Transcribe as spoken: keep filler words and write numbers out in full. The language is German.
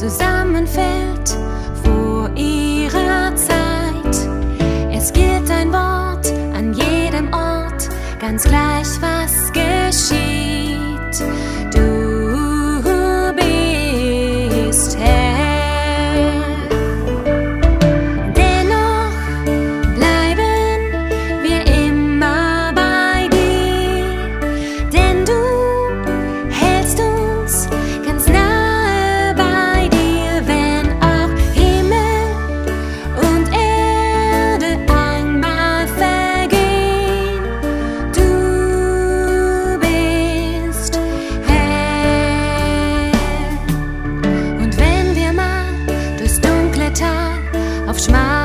zusammenfällt vor ihrer Zeit. Es gilt ein Wort an jedem Ort, ganz gleich was geschieht. Du bist Herr. Dennoch bleiben wir immer bei dir, denn du hältst uns ganz nahe bei dir, wenn auch Himmel und Erde einmal vergehen. Du bist Herr. Und wenn wir mal durchs dunkle Tal auf schmalen